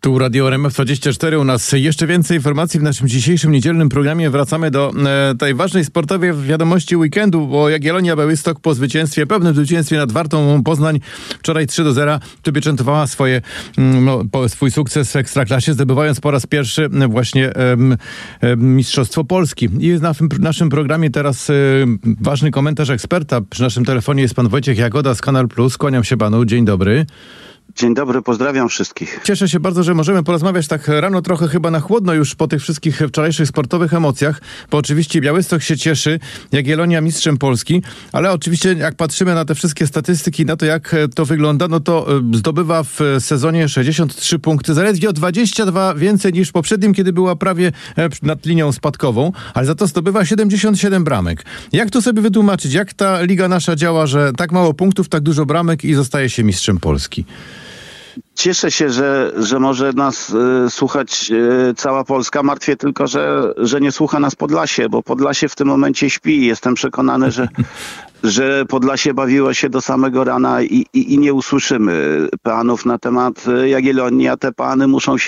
Tu Radio RMF24. U nas jeszcze więcej informacji w naszym dzisiejszym niedzielnym programie. Wracamy do tej ważnej sportowej wiadomości weekendu, bo Jagiellonia Białystok po pewnym zwycięstwie nad Wartą Poznań wczoraj 3-0 wypieczętowała swój sukces w Ekstraklasie, zdobywając po raz pierwszy właśnie Mistrzostwo Polski. I w naszym programie teraz ważny komentarz eksperta. Przy naszym telefonie jest pan Wojciech Jagoda z Kanal Plus. Kłaniam się panu. Dzień dobry. Dzień dobry, pozdrawiam wszystkich. Cieszę się bardzo, że możemy porozmawiać tak rano, trochę chyba na chłodno już po tych wszystkich wczorajszych sportowych emocjach, bo oczywiście Białystok się cieszy, Jagiellonia mistrzem Polski, ale oczywiście jak patrzymy na te wszystkie statystyki, na to jak to wygląda, no to zdobywa w sezonie 63 punkty, zaledwie o 22 więcej niż w poprzednim, kiedy była prawie nad linią spadkową, ale za to zdobywa 77 bramek. Jak to sobie wytłumaczyć? Jak ta liga nasza działa, że tak mało punktów, tak dużo bramek i zostaje się mistrzem Polski? Cieszę się, że może nas słuchać cała Polska. Martwię tylko, że nie słucha nas Podlasie, bo Podlasie w tym momencie śpi. Jestem przekonany, że Podlasie bawiło się do samego rana i nie usłyszymy peanów na temat Jagiellonii, a te peany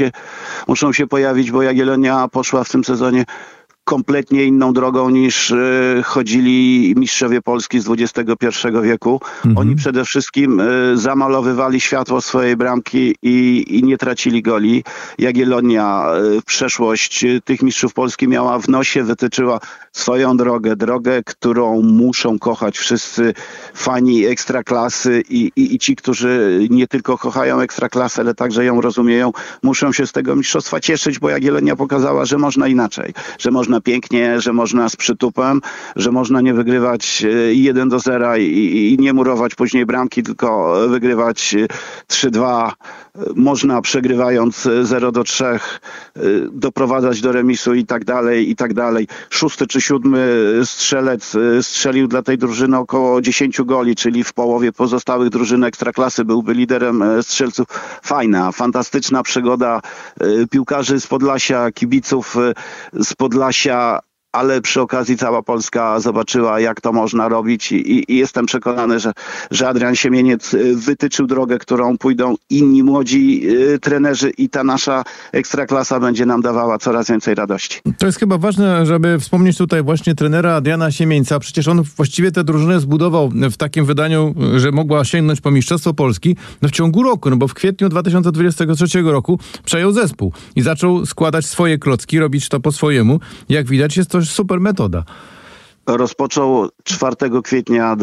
muszą się pojawić, bo Jagiellonia poszła w tym sezonie kompletnie inną drogą niż chodzili mistrzowie Polski z XXI wieku. Oni przede wszystkim zamalowywali światło swojej bramki i nie tracili goli. Jagiellonia przeszłość tych mistrzów Polski miała w nosie, wytyczyła swoją drogę, którą muszą kochać wszyscy fani Ekstraklasy i ci, którzy nie tylko kochają Ekstraklasę, ale także ją rozumieją, muszą się z tego mistrzostwa cieszyć, bo Jagiellonia pokazała, że można inaczej, że można pięknie, że można z przytupem, że można nie wygrywać 1-0 i nie murować później bramki, tylko wygrywać 3-2. Można przegrywając 0-3 doprowadzać do remisu i tak dalej. 6. czy 7. strzelec strzelił dla tej drużyny około 10 goli, czyli w połowie pozostałych drużyn Ekstraklasy byłby liderem strzelców. Fajna, fantastyczna przygoda piłkarzy z Podlasia, kibiców z Podlasia, ale przy okazji cała Polska zobaczyła, jak to można robić i jestem przekonany, że Adrian Siemieniec wytyczył drogę, którą pójdą inni młodzi trenerzy i ta nasza Ekstraklasa będzie nam dawała coraz więcej radości. To jest chyba ważne, żeby wspomnieć tutaj właśnie trenera Adriana Siemieńca. Przecież on właściwie tę drużynę zbudował w takim wydaniu, że mogła sięgnąć po Mistrzostwo Polski w ciągu roku, no bo w kwietniu 2023 roku przejął zespół i zaczął składać swoje klocki, robić to po swojemu. Jak widać, jest to super metoda. Rozpoczął 4 kwietnia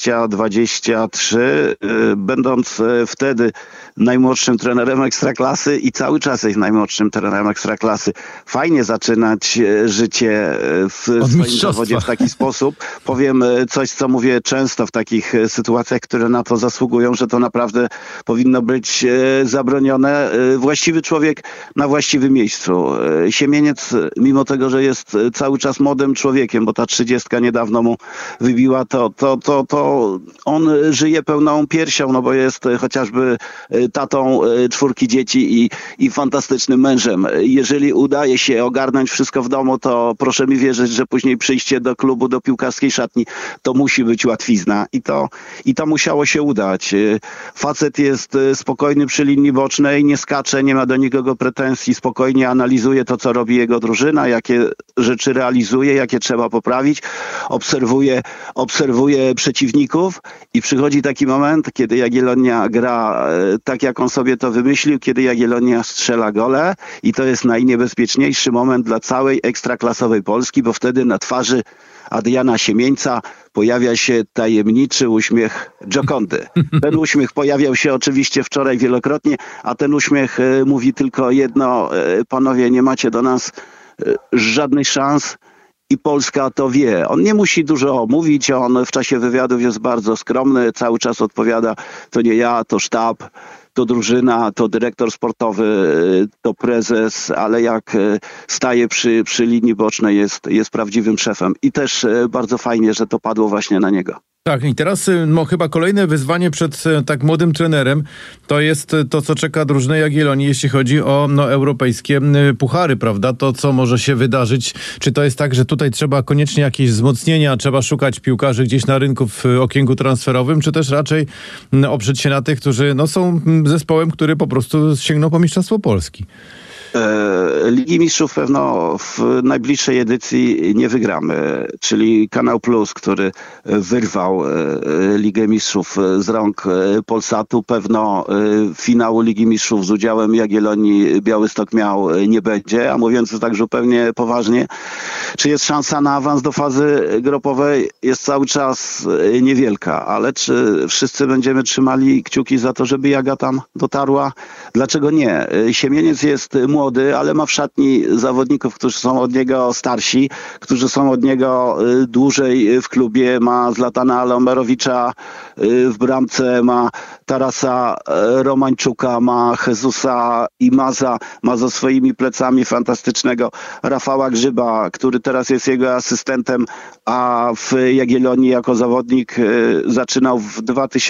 2023, będąc wtedy najmłodszym trenerem Ekstraklasy i cały czas jest najmłodszym trenerem Ekstraklasy. Fajnie zaczynać życie w swoim zawodzie w taki sposób. Powiem coś, co mówię często w takich sytuacjach, które na to zasługują, że to naprawdę powinno być zabronione. Właściwy człowiek na właściwym miejscu. Siemieniec, mimo tego, że jest cały czas młodym człowiekiem, bo ta 30 niedawno mu wybiła, to on żyje pełną piersią, no bo jest chociażby tatą 4 dzieci i fantastycznym mężem. Jeżeli udaje się ogarnąć wszystko w domu, to proszę mi wierzyć, że później przyjście do klubu, do piłkarskiej szatni, to musi być łatwizna i to musiało się udać. Facet jest spokojny przy linii bocznej, nie skacze, nie ma do nikogo pretensji, spokojnie analizuje to, co robi jego drużyna, jakie rzeczy realizuje, jakie trzeba poprawić. Obserwuje przeciwników i przychodzi taki moment, kiedy Jagiellonia gra tak, jak on sobie to wymyślił, kiedy Jagiellonia strzela gole i to jest najniebezpieczniejszy moment dla całej ekstraklasowej Polski, bo wtedy na twarzy Adriana Siemieńca pojawia się tajemniczy uśmiech Giocondy. Ten uśmiech pojawiał się oczywiście wczoraj wielokrotnie, a ten uśmiech mówi tylko jedno: panowie, nie macie do nas żadnych szans. I Polska to wie. On nie musi dużo mówić, on w czasie wywiadów jest bardzo skromny, cały czas odpowiada: to nie ja, to sztab, to drużyna, to dyrektor sportowy, to prezes, ale jak staje przy linii bocznej, jest prawdziwym szefem. I też bardzo fajnie, że to padło właśnie na niego. Tak, i teraz chyba kolejne wyzwanie przed tak młodym trenerem to jest to, co czeka drużynę Jagiellonii, jeśli chodzi o europejskie puchary, prawda? To, co może się wydarzyć. Czy to jest tak, że tutaj trzeba koniecznie jakieś wzmocnienia, trzeba szukać piłkarzy gdzieś na rynku w okienku transferowym, czy też raczej oprzeć się na tych, którzy są zespołem, który po prostu sięgnął po Mistrzostwo Polski? Ligi Mistrzów pewno w najbliższej edycji nie wygramy, czyli Kanał Plus, który wyrwał Ligę Mistrzów z rąk Polsatu, pewno finału Ligi Mistrzów z udziałem Jagiellonii Białystok miał nie będzie, a mówiąc tak zupełnie poważnie, czy jest szansa na awans do fazy grupowej, jest cały czas niewielka, ale czy wszyscy będziemy trzymali kciuki za to, żeby Jaga tam dotarła? Dlaczego nie? Siemieniec jest młody, ale ma w szatni zawodników, którzy są od niego starsi, którzy są od niego dłużej w klubie. Ma Zlatana Alomerowicza w bramce, ma Tarasa Romańczuka, ma Jezusa Imaza, ma za swoimi plecami fantastycznego Rafała Grzyba, który teraz jest jego asystentem, a w Jagiellonii jako zawodnik zaczynał w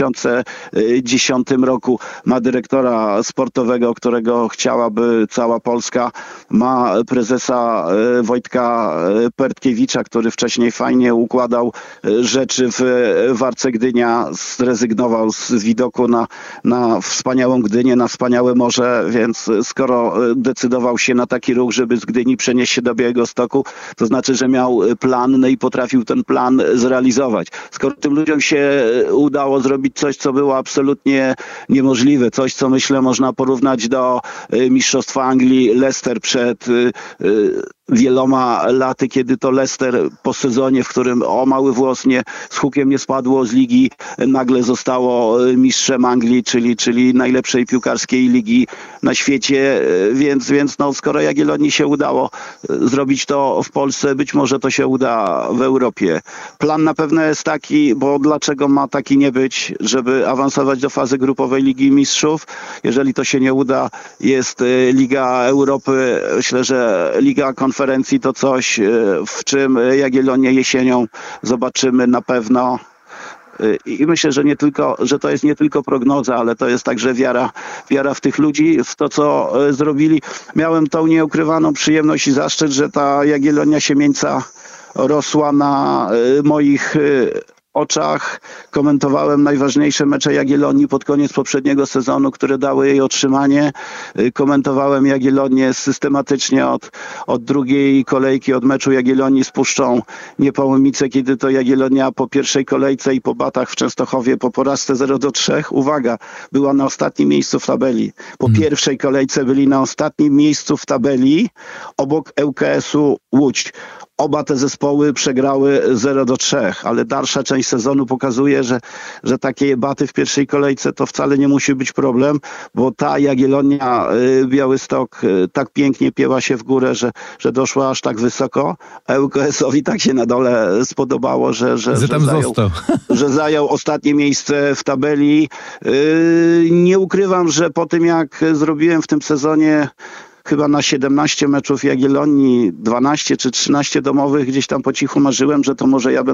2010 roku. Ma dyrektora sportowego, którego chciałaby cała Polska. Ma prezesa Wojtka Pertkiewicza, który wcześniej fajnie układał rzeczy w Warce Gdynia. Zrezygnował z widoku na wspaniałą Gdynię, na wspaniałe morze, więc skoro decydował się na taki ruch, żeby z Gdyni przenieść się do Białegostoku, to znaczy, że miał plan, i potrafił ten plan zrealizować. Skoro tym ludziom się udało zrobić coś, co było absolutnie niemożliwe, coś, co myślę można porównać do Mistrzostwa Anglii Leicester przed wieloma laty, kiedy to Leicester po sezonie, w którym o mały włos z hukiem nie spadło z ligi, nagle zostało mistrzem Anglii, czyli najlepszej piłkarskiej ligi na świecie, więc skoro Jagiellonii się udało zrobić to w Polsce, być może to się uda w Europie. Plan na pewno jest taki, bo dlaczego ma taki nie być, żeby awansować do fazy grupowej Ligi Mistrzów? Jeżeli to się nie uda, jest Liga Europy. Myślę, że Liga Konferencji to coś, w czym Jagiellonię jesienią zobaczymy na pewno. I myślę, że to jest nie tylko prognoza, ale to jest także wiara w tych ludzi, w to, co zrobili. Miałem tą nieukrywaną przyjemność i zaszczyt, że ta Jagiellonia Siemieńca rosła na moich oczach. Komentowałem najważniejsze mecze Jagiellonii pod koniec poprzedniego sezonu, które dały jej otrzymanie. Komentowałem Jagiellonię systematycznie od drugiej kolejki, od meczu Jagiellonii z Puszczą Niepołomice, kiedy to Jagiellonia po pierwszej kolejce i po batach w Częstochowie po porażce 0-3, uwaga, była na ostatnim miejscu w tabeli. Po pierwszej kolejce byli na ostatnim miejscu w tabeli obok ŁKS-u Łódź. Oba te zespoły przegrały 0-3, ale dalsza część sezonu pokazuje, że takie baty w pierwszej kolejce to wcale nie musi być problem, bo ta Jagiellonia Białystok tak pięknie pięła się w górę, że doszła aż tak wysoko, a ŁKS-owi tak się na dole spodobało, że zajął ostatnie miejsce w tabeli. Nie ukrywam, że po tym jak zrobiłem w tym sezonie chyba na 17 meczów Jagiellonii, 12 czy 13 domowych, gdzieś tam po cichu marzyłem, że to może ja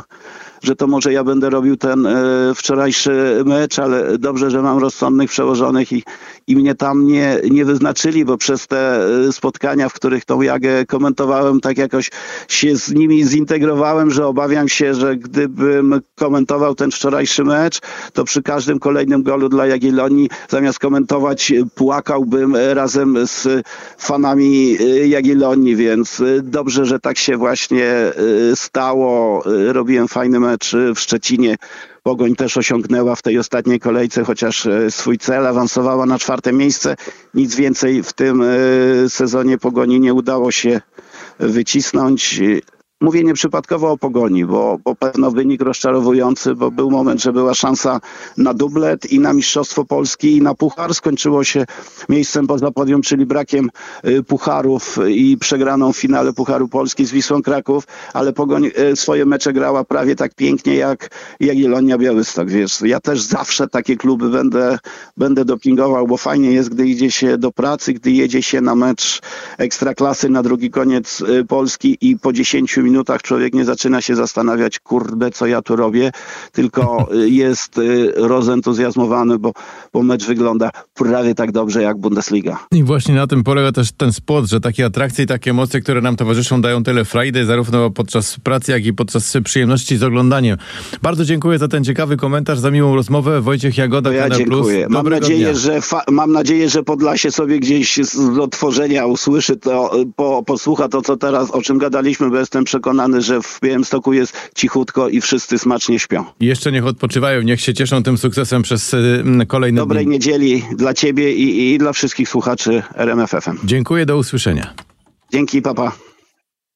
będę robił ten wczorajszy mecz, ale dobrze, że mam rozsądnych przełożonych i mnie tam nie wyznaczyli, bo przez te spotkania, w których tą Jagę komentowałem, tak jakoś się z nimi zintegrowałem, że obawiam się, że gdybym komentował ten wczorajszy mecz, to przy każdym kolejnym golu dla Jagiellonii, zamiast komentować, płakałbym razem z fanami Jagiellonii, więc dobrze, że tak się właśnie stało. Robiłem fajny mecz w Szczecinie. Pogoń też osiągnęła w tej ostatniej kolejce chociaż swój cel, awansowała na 4. miejsce. Nic więcej w tym sezonie Pogoni nie udało się wycisnąć. Mówię nieprzypadkowo o Pogoni, bo pewno wynik rozczarowujący, bo był moment, że była szansa na dublet i na Mistrzostwo Polski i na puchar. Skończyło się miejscem poza podium, czyli brakiem pucharów i przegraną w finale Pucharu Polski z Wisłą Kraków, ale Pogoń swoje mecze grała prawie tak pięknie jak Jagiellonia Białystok. Wiesz, ja też zawsze takie kluby będę dopingował, bo fajnie jest, gdy idzie się do pracy, gdy jedzie się na mecz Ekstraklasy na drugi koniec Polski i po 10 minutach minutach człowiek nie zaczyna się zastanawiać, kurde, co ja tu robię, tylko jest rozentuzjazmowany, bo mecz wygląda prawie tak dobrze jak Bundesliga. I właśnie na tym polega też ten sport, że takie atrakcje i takie emocje, które nam towarzyszą, dają tyle frajdy, zarówno podczas pracy, jak i podczas przyjemności z oglądaniem. Bardzo dziękuję za ten ciekawy komentarz, za miłą rozmowę. Wojciech Jagoda, Ja Kanal dziękuję. Plus. Mam nadzieję, że Podlasie sobie gdzieś z odtworzenia usłyszy to, posłucha to, co teraz, o czym gadaliśmy, bo jestem przekonany, że w Białymstoku jest cichutko i wszyscy smacznie śpią. I jeszcze niech odpoczywają, niech się cieszą tym sukcesem przez kolejne Dobrej dni. niedzieli dla ciebie i dla wszystkich słuchaczy RMF FM. Dziękuję, do usłyszenia. Dzięki, papa.